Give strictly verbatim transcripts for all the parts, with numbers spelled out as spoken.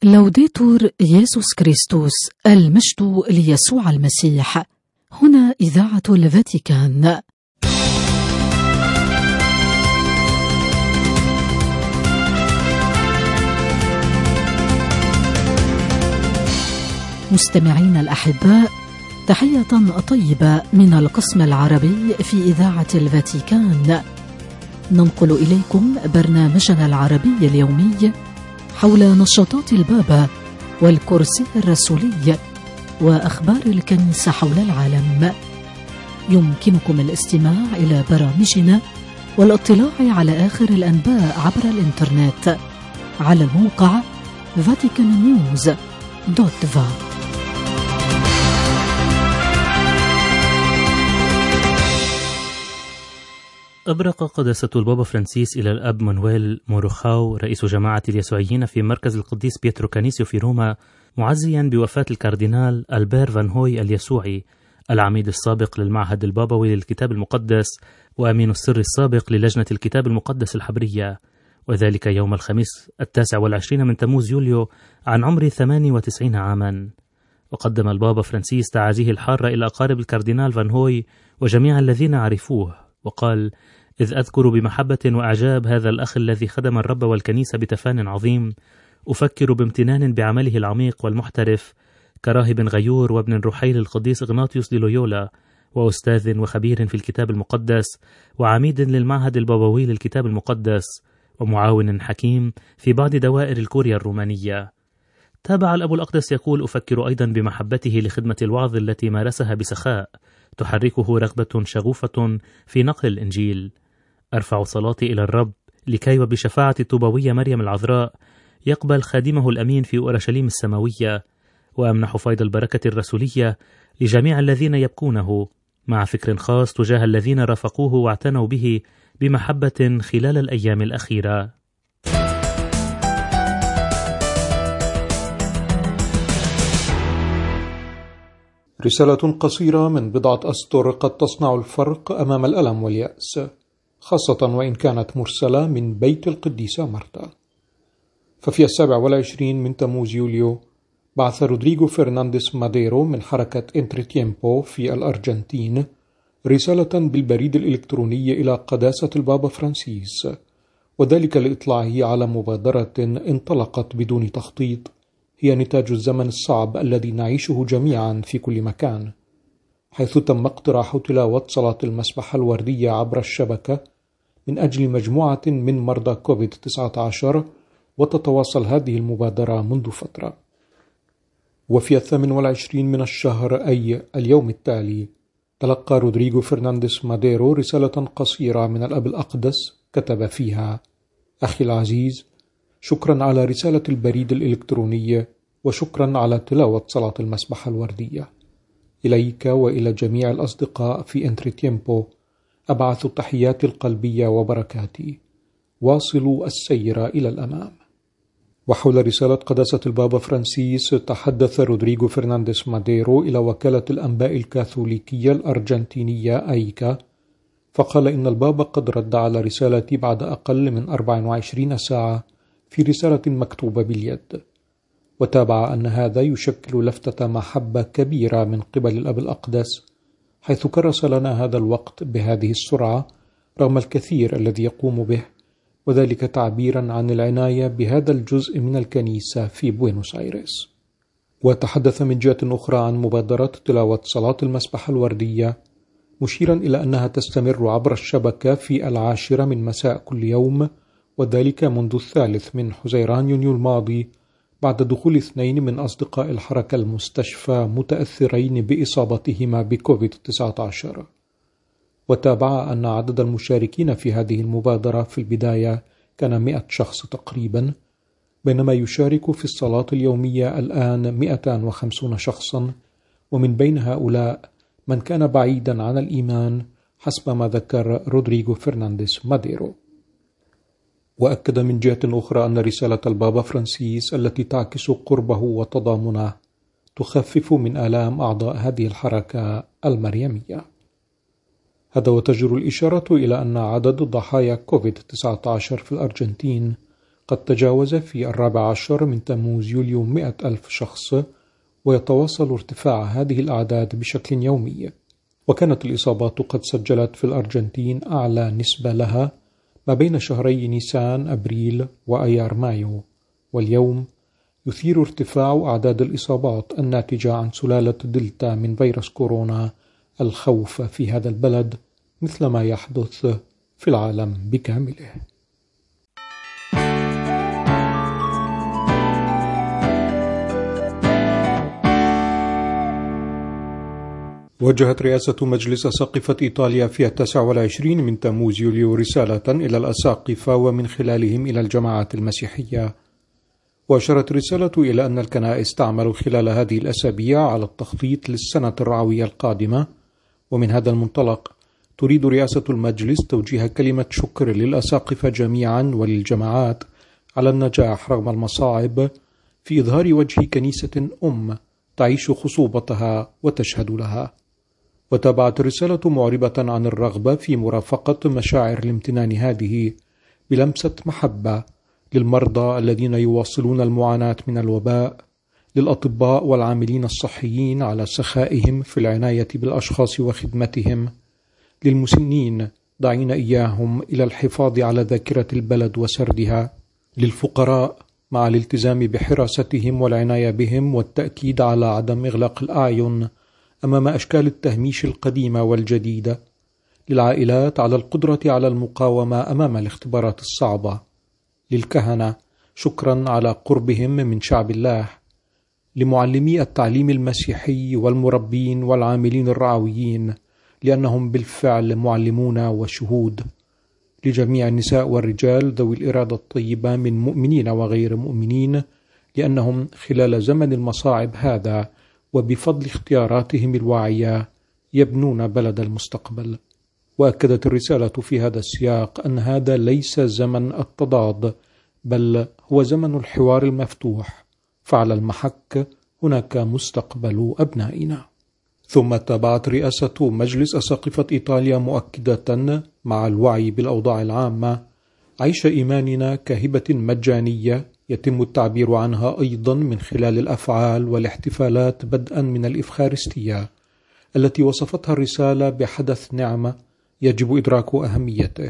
لوديتور يسوع كريستوس، المجد ليسوع المسيح. هنا إذاعة الفاتيكان. مستمعين الأحباء، تحية طيبة من القسم العربي في إذاعة الفاتيكان. ننقل إليكم برنامجنا العربي اليومي حول نشاطات البابا والكرسي الرسولي وأخبار الكنيسة حول العالم. يمكنكم الاستماع إلى برامجنا والاطلاع على آخر الأنباء عبر الإنترنت على الموقع فاتيكان نيوز دوت فا. أبرق قداسة البابا فرانسيس إلى الأب مانويل موروخاو رئيس جماعة اليسوعيين في مركز القديس بيترو كانيسيو في روما، معزيا بوفاة الكاردينال ألبير فان هوي اليسوعي، العميد السابق للمعهد البابوي للكتاب المقدس وأمين السر السابق للجنة الكتاب المقدس الحبرية، وذلك يوم الخميس التاسع والعشرين من تموز يوليو عن عمر ثمان وتسعين عاما. وقدم البابا فرانسيس تعازيه الحارة إلى أقارب الكاردينال فان هوي وجميع الذين عرفوه، وقال: إذ أذكر بمحبة وأعجاب هذا الأخ الذي خدم الرب والكنيسة بتفان عظيم، أفكر بامتنان بعمله العميق والمحترف كراهب غيور وابن الروحي للقديس إغناطيوس دي لويولا، وأستاذ وخبير في الكتاب المقدس وعميد للمعهد البابوي للكتاب المقدس ومعاون حكيم في بعض دوائر الكوريا الرومانية. تابع الأب الأقدس يقول: أفكر أيضا بمحبته لخدمة الوعظ التي مارسها بسخاء تحركه رغبة شغوفة في نقل الإنجيل. أرفع صلاتي إلى الرب لكي وبشفاعة الطوبوية مريم العذراء يقبل خادمه الأمين في أورشليم السماوية، وأمنح فيض البركة الرسولية لجميع الذين يبكونه، مع فكر خاص تجاه الذين رافقوه واعتنوا به بمحبة خلال الأيام الأخيرة. رسالة قصيرة من بضعة أسطر قد تصنع الفرق أمام الألم واليأس، خاصة وإن كانت مرسلة من بيت القديسة مرتا. ففي السابع والعشرين من تموز يوليو بعث رودريغو فرنانديز ماديرو من حركة انتريتيمبو في الأرجنتين رسالة بالبريد الإلكتروني إلى قداسة البابا فرانسيس، وذلك لإطلاعه على مبادرة انطلقت بدون تخطيط هي نتاج الزمن الصعب الذي نعيشه جميعا في كل مكان، حيث تم اقتراح تلاوة صلاة المسبح الوردية عبر الشبكة من أجل مجموعة من مرضى كوفيد تسعة عشر، وتتواصل هذه المبادرة منذ فترة. وفي الثامن والعشرين من الشهر أي اليوم التالي تلقى رودريغو فرنانديز ماديرو رسالة قصيرة من الأب الأقدس كتب فيها: أخي العزيز، شكرا على رسالة البريد الإلكتروني، وشكرا على تلاوة صلاة المسبح الوردية. إليك وإلى جميع الأصدقاء في انتريتيمبو أبعث تحياتي القلبية وبركاتي. واصلوا السير إلى الأمام. وحول رسالة قداسة البابا فرانسيس تحدث رودريغو فرنانديز ماديرو إلى وكالة الأنباء الكاثوليكية الأرجنتينية أيكا، فقال إن البابا قد رد على رسالتي بعد أقل من أربع وعشرين ساعة في رسالة مكتوبة باليد، وتابع أن هذا يشكل لفتة محبة كبيرة من قبل الأب الأقدس، حيث كرس لنا هذا الوقت بهذه السرعة رغم الكثير الذي يقوم به، وذلك تعبيرا عن العناية بهذا الجزء من الكنيسة في بوينوس آيرس. وتحدث من جهة أخرى عن مبادرة تلاوة صلاة المسبح الوردية، مشيرا إلى أنها تستمر عبر الشبكة في العاشرة من مساء كل يوم، وذلك منذ الثالث من حزيران يونيو الماضي، بعد دخول اثنين من أصدقاء الحركة المستشفى متأثرين بإصابتهما بكوفيد تسعة عشر. وتابع أن عدد المشاركين في هذه المبادرة في البداية كان مئة شخص تقريبا، بينما يشارك في الصلاة اليومية الآن مئتان وخمسون شخصا، ومن بين هؤلاء من كان بعيدا عن الإيمان حسب ما ذكر رودريغو فرنانديز ماديرو. وأكد من جهة أخرى أن رسالة البابا فرانسيس التي تعكس قربه وتضامنه تخفف من آلام أعضاء هذه الحركة المريمية. هذا وتجر الإشارة إلى أن عدد ضحايا كوفيد تسعة عشر في الأرجنتين قد تجاوز في الرابع عشر من تموز يوليو مئة ألف شخص، ويتواصل ارتفاع هذه الأعداد بشكل يومي. وكانت الإصابات قد سجلت في الأرجنتين أعلى نسبة لها ما بين شهري نيسان أبريل وأيار مايو، واليوم يثير ارتفاع أعداد الإصابات الناتجة عن سلالة دلتا من فيروس كورونا الخوف في هذا البلد مثل ما يحدث في العالم بكامله. وجهت رئاسة مجلس أساقفة إيطاليا في التاسع والعشرين من تموز يوليو رسالة إلى الأساقفة ومن خلالهم إلى الجماعات المسيحية. وأشارت الرسالة إلى أن الكنائس تعمل خلال هذه الأسابيع على التخطيط للسنة الرعوية القادمة، ومن هذا المنطلق تريد رئاسة المجلس توجيه كلمة شكر للأساقفة جميعا وللجماعات على النجاح رغم المصاعب في إظهار وجه كنيسة أم تعيش خصوبتها وتشهد لها. وتابعت الرسالة معربة عن الرغبة في مرافقة مشاعر الامتنان هذه بلمسة محبة للمرضى الذين يواصلون المعاناة من الوباء، للأطباء والعاملين الصحيين على سخائهم في العناية بالأشخاص وخدمتهم، للمسنين داعين إياهم إلى الحفاظ على ذاكرة البلد وسردها، للفقراء مع الالتزام بحراستهم والعناية بهم والتأكيد على عدم إغلاق الأعين أمام أشكال التهميش القديمة والجديدة، للعائلات على القدرة على المقاومة أمام الاختبارات الصعبة، للكهنة شكرا على قربهم من شعب الله، لمعلمي التعليم المسيحي والمربين والعاملين الرعويين لأنهم بالفعل معلمون وشهود، لجميع النساء والرجال ذوي الإرادة الطيبة من مؤمنين وغير مؤمنين لأنهم خلال زمن المصاعب هذا وبفضل اختياراتهم الواعية يبنون بلد المستقبل. وأكدت الرسالة في هذا السياق أن هذا ليس زمن التضاد، بل هو زمن الحوار المفتوح، فعلى المحك هناك مستقبل أبنائنا. ثم تابعت رئاسة مجلس أساقفة إيطاليا مؤكدة مع الوعي بالأوضاع العامة عيش إيماننا كهبة مجانية يتم التعبير عنها أيضا من خلال الأفعال والاحتفالات بدءا من الإفخارستية التي وصفتها الرسالة بحدث نعمة يجب إدراك أهميته.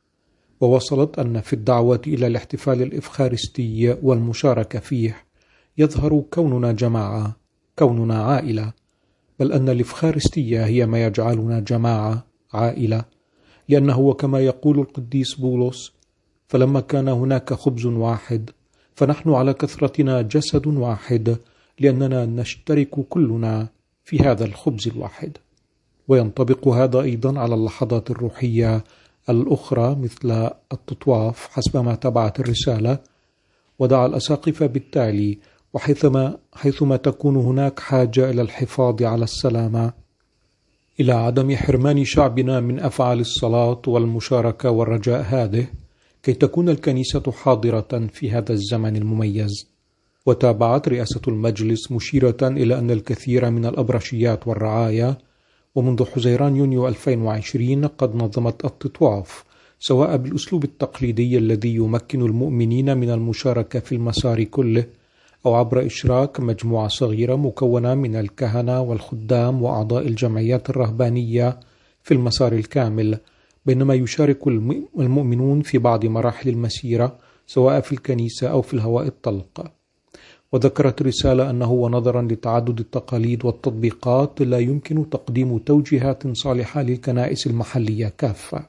ووصلت أن في الدعوة إلى الاحتفال الإفخارستي والمشاركة فيه يظهر كوننا جماعة، كوننا عائلة، بل أن الإفخارستية هي ما يجعلنا جماعة عائلة، لأنه وكما يقول القديس بولس: فلما كان هناك خبز واحد فنحن على كثرتنا جسد واحد لأننا نشترك كلنا في هذا الخبز الواحد. وينطبق هذا أيضا على اللحظات الروحية الأخرى مثل التطواف حسب ما تبعت الرسالة. ودعا الأساقفة بالتالي وحيثما حيثما تكون هناك حاجة إلى الحفاظ على السلامة إلى عدم حرمان شعبنا من أفعال الصلاة والمشاركة والرجاء هذه كي تكون الكنيسة حاضرة في هذا الزمن المميز. وتابعت رئاسة المجلس مشيرة إلى أن الكثير من الأبرشيات والرعاية ومنذ حزيران يونيو ألفين وعشرين قد نظمت التطواف، سواء بالأسلوب التقليدي الذي يمكن المؤمنين من المشاركة في المسار كله، أو عبر إشراك مجموعة صغيرة مكونة من الكهنة والخدام وأعضاء الجمعيات الرهبانية في المسار الكامل، بينما يشارك المؤمنون في بعض مراحل المسيرة سواء في الكنيسة أو في الهواء الطلق. وذكرت رسالة أنه ونظرا لتعدد التقاليد والتطبيقات لا يمكن تقديم توجيهات صالحة للكنائس المحلية كافة.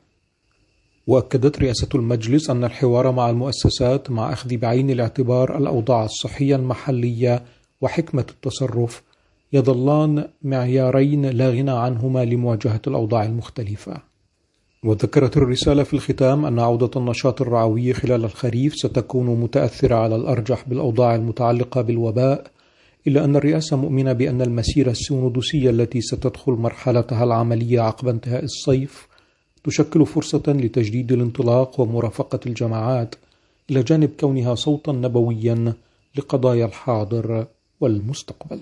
وأكدت رئاسة المجلس أن الحوار مع المؤسسات مع أخذ بعين الاعتبار الأوضاع الصحية المحلية وحكمة التصرف يظلان معيارين لا غنى عنهما لمواجهة الأوضاع المختلفة. وذكرت الرسالة في الختام أن عودة النشاط الرعوي خلال الخريف ستكون متأثرة على الأرجح بالأوضاع المتعلقة بالوباء، إلا أن الرئاسة مؤمنة بأن المسيرة السينودوسية التي ستدخل مرحلتها العملية عقب انتهاء الصيف تشكل فرصة لتجديد الانطلاق ومرافقة الجماعات، إلى جانب كونها صوتا نبويا لقضايا الحاضر والمستقبل.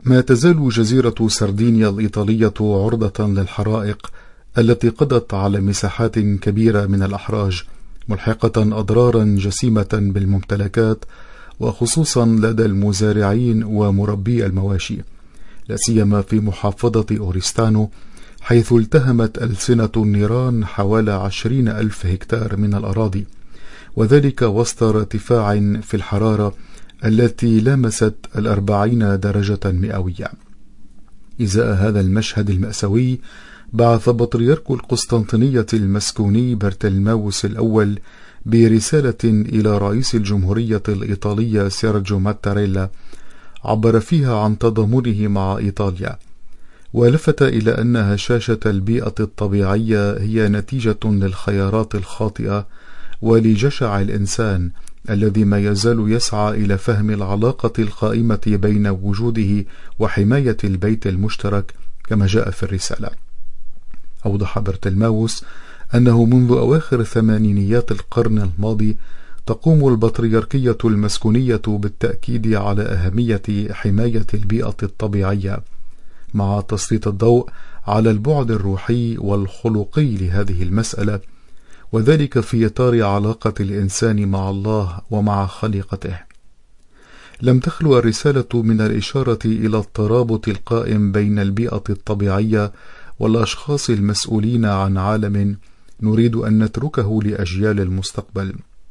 ما تزال جزيرة سردينيا الإيطالية عرضة للحرائق التي قضت على مساحات كبيرة من الأحراج، ملحقة أضرارا جسيمة بالممتلكات، وخصوصا لدى المزارعين ومربي المواشي، لا سيما في محافظة أوريستانو، حيث التهمت ألسنة النيران حوالي عشرين ألف هكتار من الأراضي، وذلك وسط ارتفاع في الحرارة التي لامست الأربعين درجة مئوية. إزاء هذا المشهد المأساوي بعث بطريرك القسطنطينية المسكوني برتلماوس الأول برسالة إلى رئيس الجمهورية الإيطالية سيرجيو ماتاريلا، عبر فيها عن تضامنه مع إيطاليا، ولفت إلى أن هشاشة البيئة الطبيعية هي نتيجة للخيارات الخاطئة ولجشع الإنسان الذي ما يزال يسعى إلى فهم العلاقة القائمة بين وجوده وحماية البيت المشترك كما جاء في الرسالة. أوضح برتلماوس أنه منذ أواخر ثمانينيات القرن الماضي تقوم البطريركية المسكونية بالتأكيد على أهمية حماية البيئة الطبيعية، مع تسليط الضوء على البعد الروحي والخلقي لهذه المسألة، وذلك في إطار علاقة الإنسان مع الله ومع خليقته. لم تخلو الرسالة من الإشارة إلى الترابط القائم بين البيئة الطبيعية والأشخاص المسؤولين عن عالم نريد أن نتركه لأجيال المستقبل،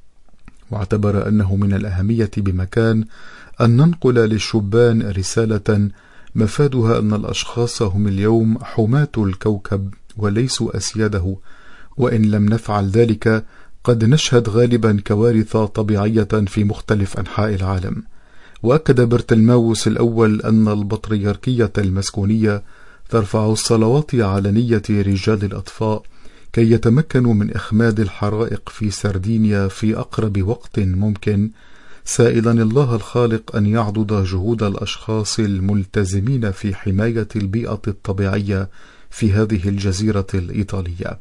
واعتبر أنه من الأهمية بمكان أن ننقل للشبان رسالة مفادها أن الأشخاص هم اليوم حماة الكوكب وليسوا أسياده، وإن لم نفعل ذلك قد نشهد غالبا كوارث طبيعية في مختلف أنحاء العالم. وأكد برتلماوس الأول أن البطريركية المسكونية ترفع الصلوات على نية رجال الأطفاء كي يتمكنوا من إخماد الحرائق في سردينيا في أقرب وقت ممكن، سائلا الله الخالق أن يعضد جهود الأشخاص الملتزمين في حماية البيئة الطبيعية في هذه الجزيرة الإيطالية.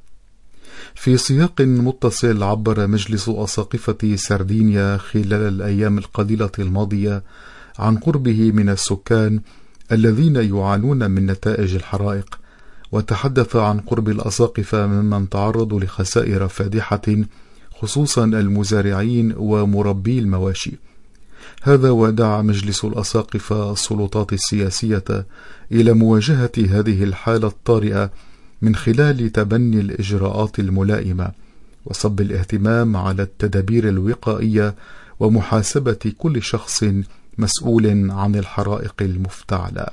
في سياق متصل، عبر مجلس أساقفة سردينيا خلال الأيام القليلة الماضية عن قربه من السكان الذين يعانون من نتائج الحرائق، وتحدث عن قرب الأساقفة ممن تعرضوا لخسائر فادحة، خصوصا المزارعين ومربي المواشي. هذا ودعا مجلس الأساقفة السلطات السياسية إلى مواجهة هذه الحالة الطارئة من خلال تبني الإجراءات الملائمة وصب الاهتمام على التدابير الوقائية ومحاسبة كل شخص مسؤول عن الحرائق المفتعلة.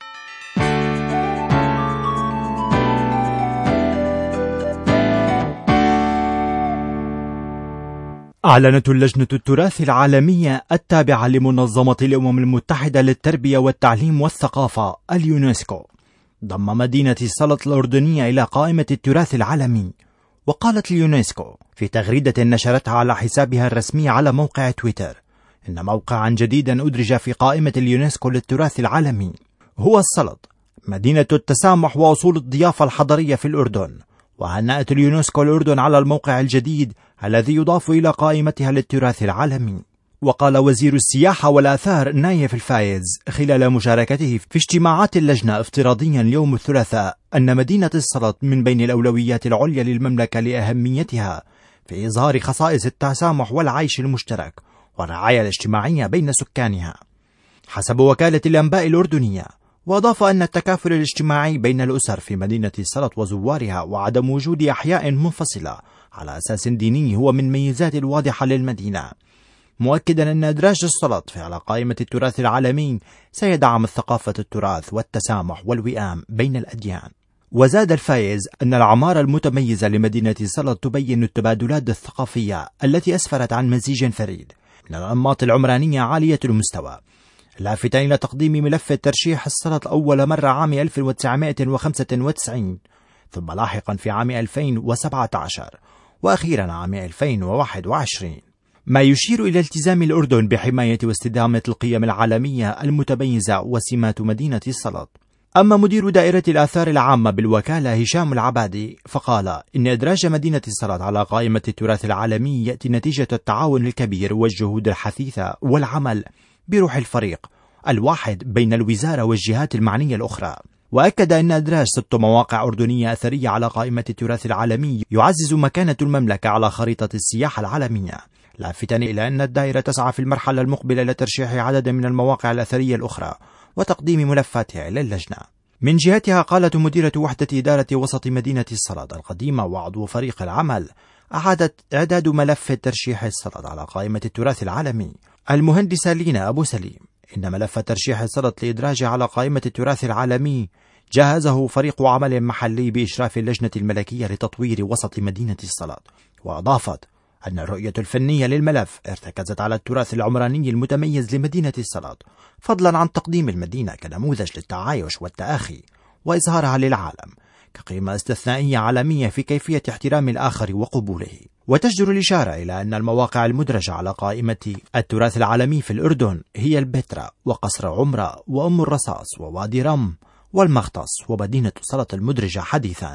أعلنت اللجنة التراث العالمية التابعة لمنظمة الأمم المتحدة للتربية والتعليم والثقافة اليونسكو ضم مدينة صلت الأردنية إلى قائمة التراث العالمي. وقالت اليونسكو في تغريدة نشرتها على حسابها الرسمي على موقع تويتر إن موقعا جديدا أدرج في قائمة اليونسكو للتراث العالمي هو الصلت، مدينة التسامح وأصول الضيافة الحضرية في الأردن. وهنأت اليونسكو الأردن على الموقع الجديد الذي يضاف إلى قائمتها للتراث العالمي. وقال وزير السياحة والآثار نايف الفايز خلال مشاركته في اجتماعات اللجنة افتراضيا اليوم الثلاثاء أن مدينة الصلت من بين الأولويات العليا للمملكة لأهميتها في إظهار خصائص التسامح والعيش المشترك والرعاية الاجتماعية بين سكانها حسب وكالة الأنباء الأردنية. وأضاف أن التكافل الاجتماعي بين الأسر في مدينة الصلت وزوارها وعدم وجود أحياء منفصلة على أساس ديني هو من ميزات الواضحة للمدينة، مؤكدا أن إدراج الصلت على قائمة التراث العالمي سيدعم الثقافة التراث والتسامح والوئام بين الأديان. وزاد الفايز أن العمارة المتميزة لمدينة الصلت تبين التبادلات الثقافية التي أسفرت عن مزيج فريد من الأنماط العمرانية عالية المستوى، لافتا إلى تقديم ملف الترشيح الصلت أول مرة عام ألف وتسعمائة وخمسة وتسعين، ثم لاحقا في عام ألفين وسبعة عشر، وأخيرا عام ألفين وواحد وعشرين، ما يشير إلى التزام الأردن بحماية واستدامة القيم العالمية المتميزة وسمات مدينة الصلت. أما مدير دائرة الآثار العامة بالوكالة هشام العبادي فقال إن إدراج مدينة الصلت على قائمة التراث العالمي يأتي نتيجة التعاون الكبير والجهود الحثيثة والعمل بروح الفريق الواحد بين الوزارة والجهات المعنية الأخرى. وأكد أن إدراج ست مواقع أردنية أثرية على قائمة التراث العالمي يعزز مكانة المملكة على خريطة السياحة العالمية، لافتا إلى أن الدائرة تسعى في المرحلة المقبلة لترشيح عدد من المواقع الأثرية الأخرى وتقديم ملفاتها إلى اللجنة. من جهتها قالت مديرة وحدة إدارة وسط مدينة الصلد القديمة وعضو فريق العمل أعادت إعداد ملف ترشيح الصلد على قائمة التراث العالمي المهندسة لينا أبو سليم إن ملف ترشيح الصلد لإدراجه على قائمة التراث العالمي جهزه فريق عمل محلي بإشراف اللجنة الملكية لتطوير وسط مدينة الصلد. وأضافت أن الرؤية الفنية للملف ارتكزت على التراث العمراني المتميز لمدينة الصلد، فضلا عن تقديم المدينة كنموذج للتعايش والتآخي وإظهارها للعالم كقيمة استثنائية عالمية في كيفية احترام الآخر وقبوله. وتجدر الإشارة إلى أن المواقع المدرجة على قائمة التراث العالمي في الأردن هي البتراء وقصر عمرة وأم الرصاص ووادي رم والمغطس ومدينة صلة المدرجة حديثا.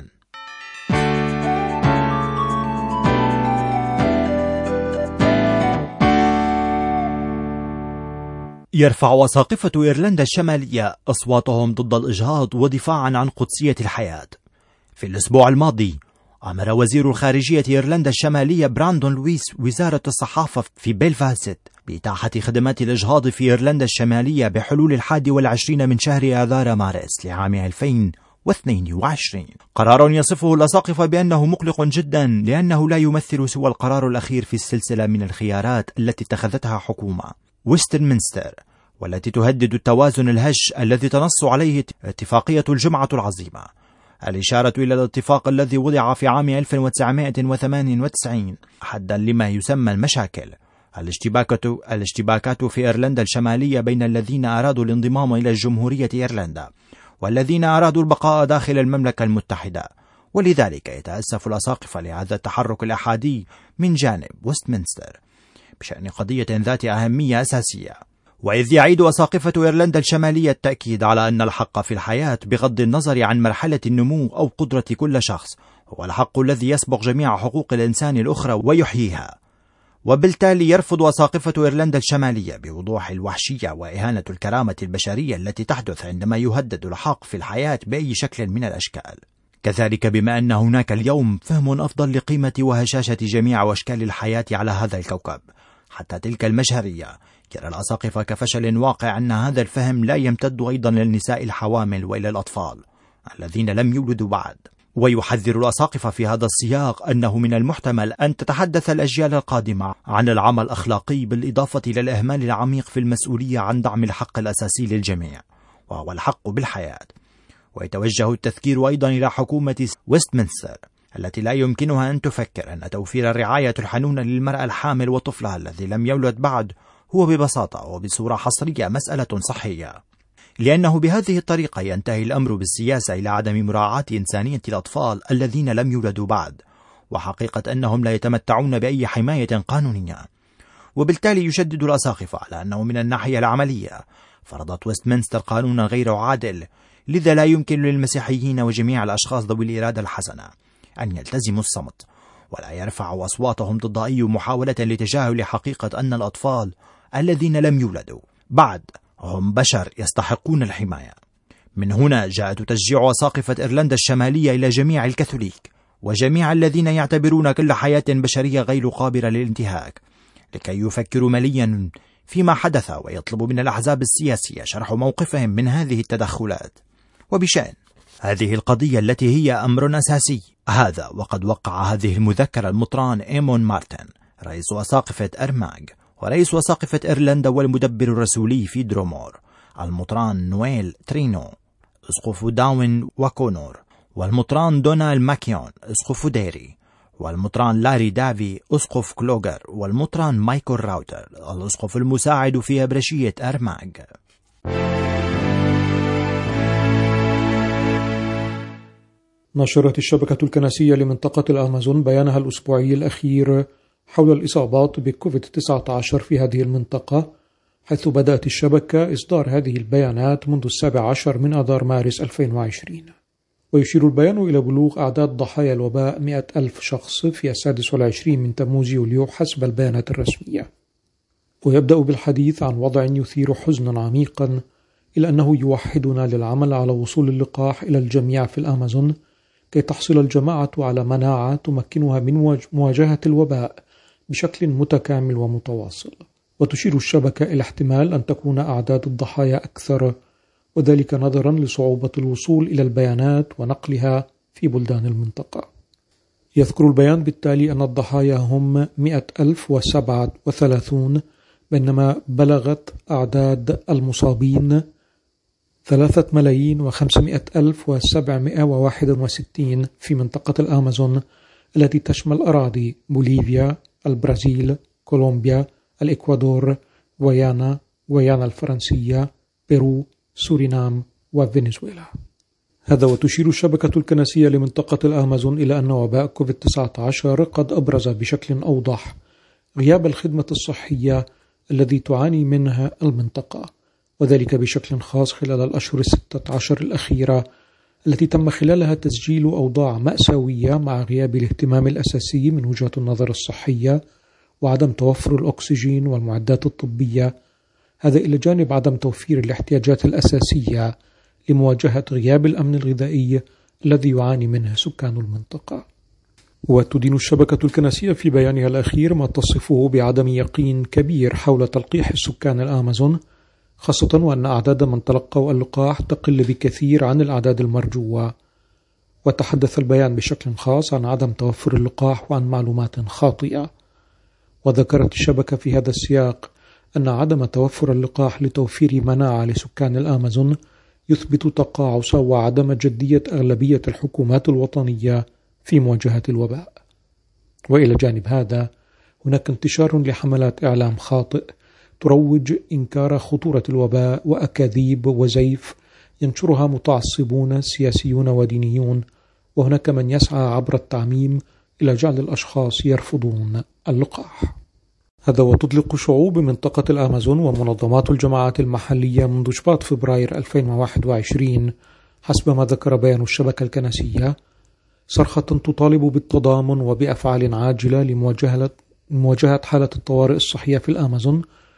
يرفع أساقفة إيرلندا الشمالية أصواتهم ضد الإجهاض ودفاعا عن قدسية الحياة. في الأسبوع الماضي أمر وزير الخارجية إيرلندا الشمالية براندون لويس وزارة الصحافة في بيلفاست بإتاحة خدمات الإجهاض في إيرلندا الشمالية بحلول الحادي والعشرين من شهر آذار مارس لعام ألفين واثنين وعشرين. قرار يصفه الأساقفة بأنه مقلق جدا لأنه لا يمثل سوى القرار الأخير في السلسلة من الخيارات التي اتخذتها حكومة ويستمنستر والتي تهدد التوازن الهش الذي تنص عليه اتفاقية الجمعة العظيمة. الإشارة إلى الاتفاق الذي وضع في عام ألف وتسعمائة وثمانية وتسعين حدا لما يسمى المشاكل الاشتباكات الاشتباكات في إيرلندا الشمالية بين الذين أرادوا الانضمام إلى جمهورية إيرلندا والذين أرادوا البقاء داخل المملكة المتحدة. ولذلك يتأسف الأساقفة لهذا التحرك الأحادي من جانب ويستمنستر بشأن قضية ذات أهمية أساسية. وإذ يعيد أساقفة إيرلندا الشمالية التأكيد على أن الحق في الحياة بغض النظر عن مرحلة النمو أو قدرة كل شخص هو الحق الذي يسبق جميع حقوق الإنسان الأخرى ويحييها. وبالتالي يرفض أساقفة إيرلندا الشمالية بوضوح الوحشية وإهانة الكرامة البشرية التي تحدث عندما يهدد الحق في الحياة بأي شكل من الأشكال. كذلك بما أن هناك اليوم فهم أفضل لقيمة وهشاشة جميع أشكال الحياة على هذا الكوكب حتى تلك المجهرية، يرى الأساقفة كفشل واقع أن هذا الفهم لا يمتد أيضا للنساء الحوامل وإلى الأطفال الذين لم يولدوا بعد. ويحذر الأساقفة في هذا السياق أنه من المحتمل أن تتحدث الأجيال القادمة عن العمى الأخلاقي بالإضافة إلى الإهمال العميق في المسؤولية عن دعم الحق الأساسي للجميع وهو الحق بالحياة. ويتوجه التذكير أيضا إلى حكومة ويستمنستر التي لا يمكنها أن تفكر أن توفير الرعاية الحنونة للمرأة الحامل وطفلها الذي لم يولد بعد هو ببساطة وبصورة حصرية مسألة صحية، لأنه بهذه الطريقة ينتهي الأمر بالسياسة إلى عدم مراعاة إنسانية الأطفال الذين لم يولدوا بعد وحقيقة أنهم لا يتمتعون بأي حماية قانونية. وبالتالي يشدد الأساقفة على أنه من الناحية العملية فرضت ويستمنستر قانونا غير عادل، لذا لا يمكن للمسيحيين وجميع الأشخاص ذوي الإرادة الحسنة أن يلتزموا الصمت ولا يرفعوا أصواتهم ضد أي محاولة لتجاهل حقيقة أن الأطفال الذين لم يولدوا بعد هم بشر يستحقون الحماية. من هنا جاءت تشجيع أساقفة إيرلندا الشمالية إلى جميع الكاثوليك وجميع الذين يعتبرون كل حياة بشرية غير قابلة للانتهاك لكي يفكروا مليا فيما حدث ويطلب من الأحزاب السياسية شرح موقفهم من هذه التدخلات. وبشأن هذه القضية التي هي أمر أساسي هذا وقد وقع هذه المذكرة المطران إيمون مارتن رئيس أساقفة أرماغ ورئيس أساقفة إيرلندا والمدبر الرسولي في درومور، المطران نويل ترينو أسقف داون وكونور، والمطران دونال ماكيون أسقف ديري، والمطران لاري دافي أسقف كلوغر، والمطران مايكل راوتر الأسقف المساعد في أبرشية أرماغ. نشرت الشبكة الكنسية لمنطقة الأمازون بيانها الأسبوعي الأخير حول الإصابات بكوفيد تسعة عشر في هذه المنطقة، حيث بدأت الشبكة إصدار هذه البيانات منذ السابع عشر من آذار مارس ألفين وعشرين. ويشير البيان إلى بلوغ أعداد ضحايا الوباء مئة ألف شخص في السادس والعشرين من تموز يوليو حسب البيانات الرسمية. ويبدأ بالحديث عن وضع يثير حزنا عميقا، إلى أنه يوحدنا للعمل على وصول اللقاح إلى الجميع في الأمازون كي تحصل الجماعة على مناعة تمكنها من مواجهة الوباء بشكل متكامل ومتواصل. وتشير الشبكة إلى احتمال أن تكون أعداد الضحايا أكثر، وذلك نظرا لصعوبة الوصول إلى البيانات ونقلها في بلدان المنطقة. يذكر البيان بالتالي أن الضحايا هم مئة ألف وسبعة وثلاثون، بينما بلغت أعداد المصابين ثلاثة ملايين وخمسمائة ألف وسبعمائة وواحد وستين في منطقة الأمازون التي تشمل أراضي بوليفيا، البرازيل، كولومبيا، الإكوادور، غويانا، غويانا الفرنسية، بيرو، سورينام وفنزويلا. هذا وتشير الشبكة الكنسية لمنطقة الأمازون إلى أن وباء كوفيد تسعة عشر قد أبرز بشكل أوضح غياب الخدمة الصحية الذي تعاني منها المنطقة، وذلك بشكل خاص خلال الأشهر الستة عشر الأخيرة التي تم خلالها تسجيل أوضاع مأساوية مع غياب الاهتمام الأساسي من وجهة النظر الصحية وعدم توفر الأكسجين والمعدات الطبية، هذا إلى جانب عدم توفير الاحتياجات الأساسية لمواجهة غياب الأمن الغذائي الذي يعاني منه سكان المنطقة. وتدين الشبكة الكنسية في بيانها الأخير ما تصفه بعدم يقين كبير حول تلقيح السكان الأمازون، خاصة وأن أعداد من تلقوا اللقاح تقل بكثير عن الأعداد المرجوة. وتحدث البيان بشكل خاص عن عدم توفر اللقاح وعن معلومات خاطئة. وذكرت الشبكة في هذا السياق أن عدم توفر اللقاح لتوفير مناعة لسكان الأمازون يثبت تقاعس وعدم جدية أغلبية الحكومات الوطنية في مواجهة الوباء. وإلى جانب هذا هناك انتشار لحملات إعلام خاطئ تروج إنكار خطورة الوباء وأكاذيب وزيف ينشرها متعصبون سياسيون ودينيون، وهناك من يسعى عبر التعميم إلى جعل الأشخاص يرفضون اللقاح. هذا وتطلق شعوب منطقة الأمازون ومنظمات الجماعات المحلية منذ شباط فبراير ألفين وواحد وعشرين حسب ما ذكر بيان الشبكة الكنسية صرخة تطالب بالتضامن وبأفعال عاجلة لمواجهة مواجهة حالة الطوارئ الصحية في الأمازون،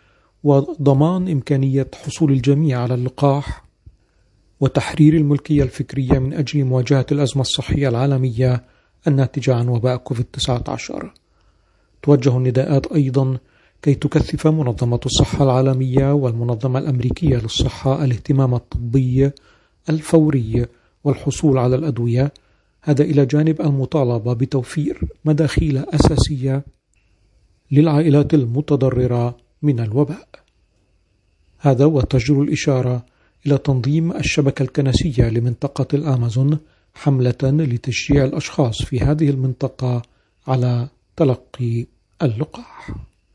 وضمان إمكانية حصول الجميع على اللقاح، وتحرير الملكية الفكرية من أجل مواجهة الأزمة الصحية العالمية الناتجة عن وباء كوفيد تسعة عشر. توجه النداءات أيضا كي تكثف منظمة الصحة العالمية والمنظمة الأمريكية للصحة الاهتمام الطبي الفوري والحصول على الأدوية، هذا إلى جانب المطالبة بتوفير مداخيل أساسية للعائلات المتضررة من الوباء. هذا وتجدر الإشارة إلى تنظيم الشبكة الكنسية لمنطقة الأمازون حملة لتشجيع الأشخاص في هذه المنطقة على تلقي اللقاح.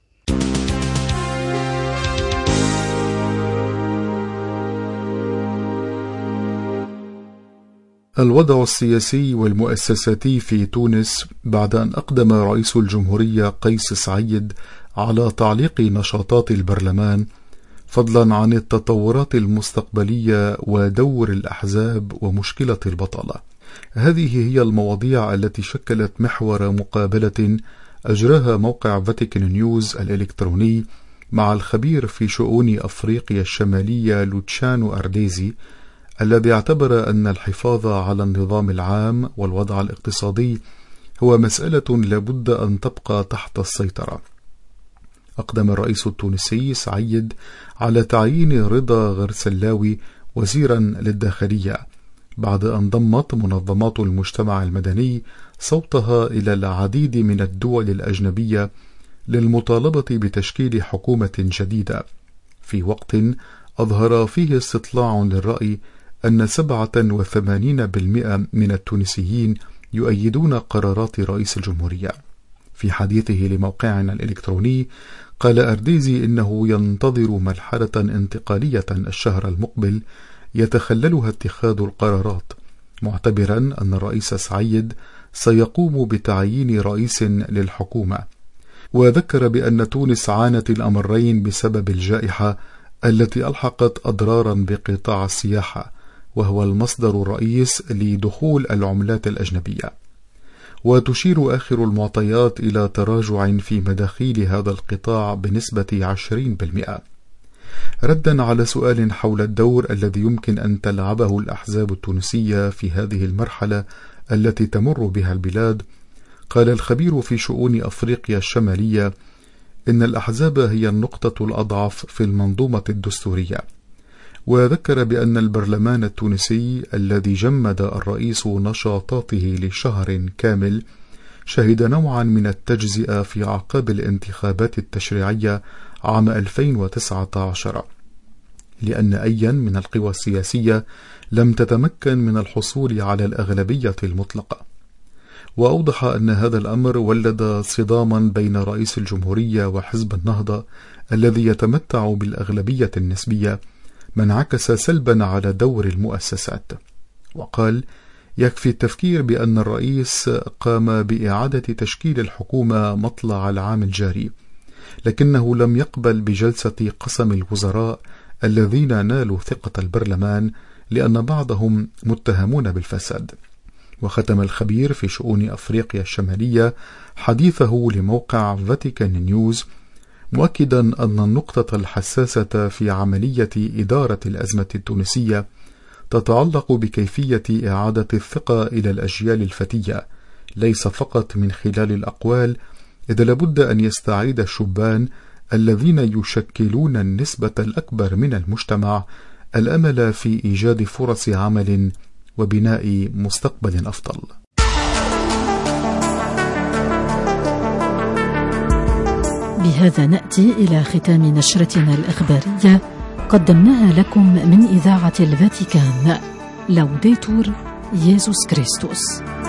الوضع السياسي والمؤسساتي في تونس بعد أن أقدم رئيس الجمهورية قيس سعيد على تعليق نشاطات البرلمان، فضلا عن التطورات المستقبلية ودور الأحزاب ومشكلة البطالة. هذه هي المواضيع التي شكلت محور مقابلة أجراها موقع فاتيكان نيوز الإلكتروني مع الخبير في شؤون أفريقيا الشمالية لوتشانو أرديزي، الذي اعتبر أن الحفاظ على النظام العام والوضع الاقتصادي هو مسألة لابد أن تبقى تحت السيطرة. أقدم الرئيس التونسي سعيد على تعيين رضا غرسلاوي وزيرا للداخلية بعد أن ضمت منظمات المجتمع المدني صوتها إلى العديد من الدول الأجنبية للمطالبة بتشكيل حكومة جديدة، في وقت أظهر فيه استطلاع للرأي أن سبعة وثمانين بالمئة من التونسيين يؤيدون قرارات رئيس الجمهورية. في حديثه لموقعنا الإلكتروني قال أرديزي إنه ينتظر مرحلة انتقالية الشهر المقبل يتخللها اتخاذ القرارات، معتبرا أن الرئيس سعيد سيقوم بتعيين رئيس للحكومة. وذكر بأن تونس عانت الأمرين بسبب الجائحة التي ألحقت أضرارا بقطاع السياحة، وهو المصدر الرئيس لدخول العملات الأجنبية. وتشير آخر المعطيات إلى تراجع في مداخيل هذا القطاع بنسبة عشرين بالمئة. ردا على سؤال حول الدور الذي يمكن أن تلعبه الأحزاب التونسية في هذه المرحلة التي تمر بها البلاد، قال الخبير في شؤون أفريقيا الشمالية إن الأحزاب هي النقطة الأضعف في المنظومة الدستورية، وذكر بأن البرلمان التونسي الذي جمد الرئيس نشاطاته لشهر كامل شهد نوعا من التجزئة في أعقاب الانتخابات التشريعية عام ألفين وتسعة عشر، لأن أيا من القوى السياسية لم تتمكن من الحصول على الأغلبية المطلقة. وأوضح أن هذا الأمر ولد صداما بين رئيس الجمهورية وحزب النهضة الذي يتمتع بالأغلبية النسبية، ما انعكس سلبا على دور المؤسسات. وقال: يكفي التفكير بأن الرئيس قام بإعادة تشكيل الحكومة مطلع العام الجاري، لكنه لم يقبل بجلسة قسم الوزراء الذين نالوا ثقة البرلمان لأن بعضهم متهمون بالفساد. وختم الخبير في شؤون أفريقيا الشمالية حديثه لموقع فاتيكان نيوز مؤكدا أن النقطة الحساسة في عملية إدارة الأزمة التونسية تتعلق بكيفية إعادة الثقة إلى الأجيال الفتية، ليس فقط من خلال الأقوال، إذ لابد أن يستعيد الشبان الذين يشكلون النسبة الأكبر من المجتمع الأمل في إيجاد فرص عمل وبناء مستقبل أفضل. بهذا نأتي إلى ختام نشرتنا الإخبارية قدمناها لكم من إذاعة الفاتيكان. لوديتور ييسوس كريستوس.